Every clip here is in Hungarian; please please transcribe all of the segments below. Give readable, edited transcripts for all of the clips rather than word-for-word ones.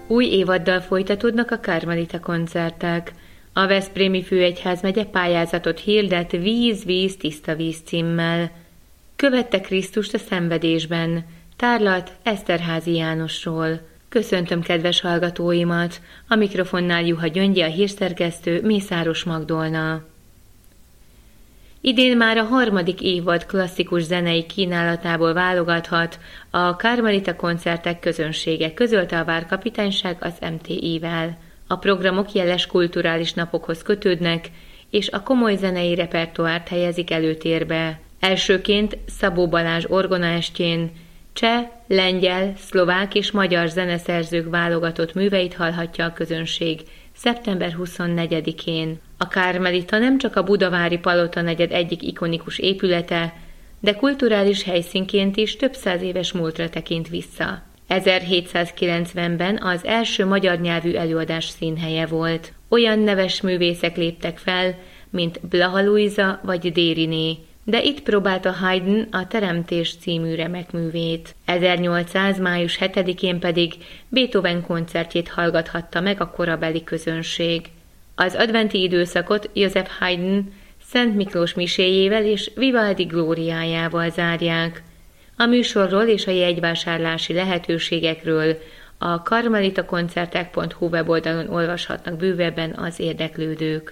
Új évaddal folytatódnak a karmelita koncertek. A Veszprémi Főegyházmegye pályázatot hirdet Víz, víz, tiszta víz címmel. Követte Krisztust a szenvedésben. Tárlat Eszterházy Jánosról. Köszöntöm kedves hallgatóimat! A mikrofonnál Juha Gyöngyi, a hírszerkesztő, Mészáros Magdolna. Idén már a harmadik évad klasszikus zenei kínálatából válogathat a karmelita koncertek közönsége, közölte a várkapitányság az MTI-vel. A programok jeles kulturális napokhoz kötődnek, és a komoly zenei repertoárt helyezik előtérbe. Elsőként Szabó Balázs orgonaestjén cseh, lengyel, szlovák és magyar zeneszerzők válogatott műveit hallhatja a közönség szeptember 24-én. A karmelita nem csak a budavári Palota negyed egyik ikonikus épülete, de kulturális helyszínként is több száz éves múltra tekint vissza. 1790-ben az első magyar nyelvű előadás színhelye volt. Olyan neves művészek léptek fel, mint Blaha Lujza vagy Dériné, de itt próbálta Haydn a Teremtés című remek művét. 1800. május 7-én pedig Beethoven koncertjét hallgathatta meg a korabeli közönség. Az adventi időszakot József Haydn Szent Miklós miséjével és Vivaldi glóriájával zárják. A műsorról és a jegyvásárlási lehetőségekről a karmelitakoncertek.hu weboldalon olvashatnak bővebben az érdeklődők.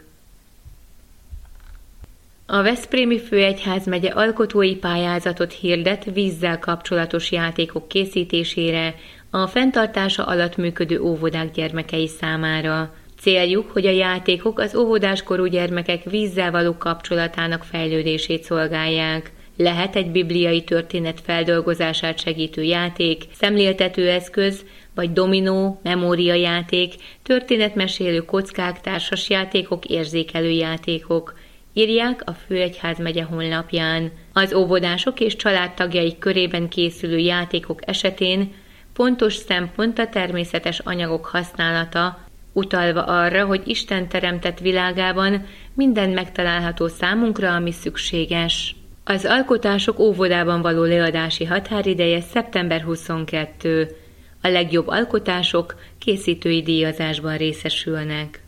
A Veszprémi Főegyházmegye alkotói pályázatot hirdet vízzel kapcsolatos játékok készítésére a fenntartása alatt működő óvodák gyermekei számára. Céljuk, hogy a játékok az óvodáskorú gyermekek vízzel való kapcsolatának fejlődését szolgálják. Lehet egy bibliai történet feldolgozását segítő játék, szemléltető eszköz, vagy dominó, memóriajáték, történetmesélő kockák, társasjátékok, érzékelő játékok, írják a Főegyházmegye honlapján. Az óvodások és családtagjaik körében készülő játékok esetén pontos szempont a természetes anyagok használata, utalva arra, hogy Isten teremtett világában minden megtalálható számunkra, ami szükséges. Az alkotások óvodában való leadási határideje szeptember 22. A legjobb alkotások készítői díjazásban részesülnek.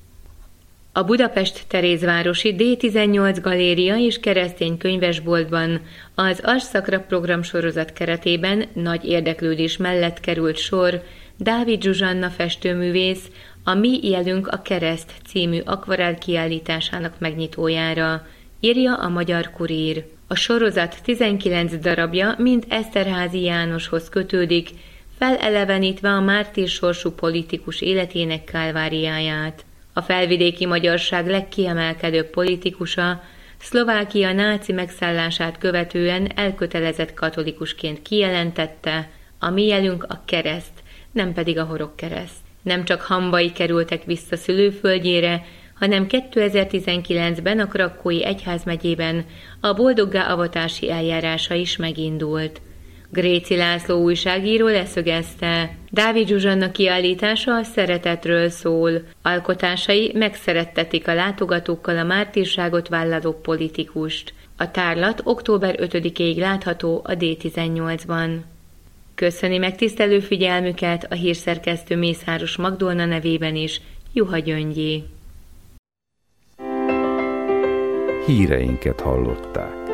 A Budapest Terézvárosi D18 galéria és keresztény könyvesboltban az Arsszakra programsorozat keretében nagy érdeklődés mellett került sor Dávid Zsuzsanna festőművész a Mi jelünk a kereszt című akvarell kiállításának megnyitójára, írja a Magyar Kurír. A sorozat 19 darabja mind Eszterházy Jánoshoz kötődik, felelevenítve a mártírsorsú politikus életének kálváriáját. A felvidéki magyarság legkiemelkedőbb politikusa, Szlovákia náci megszállását követően elkötelezett katolikusként kijelentette, a mi jelünk a kereszt, nem pedig a horogkereszt. Nem csak hamvai kerültek vissza szülőföldjére, hanem 2019-ben a Krakkói Egyházmegyében a boldoggá avatási eljárása is megindult. Gréci László újságíró leszögezte, Dávid Zsuzsanna kiállítása a szeretetről szól. Alkotásai megszerettetik a látogatókkal a mártírságot vállaló politikust. A tárlat október 5-ig látható a D18-ban. Köszöni megtisztelő figyelmüket a hírszerkesztő Mészáros Magdolna nevében is, Juha Gyöngyi. Híreinket hallották.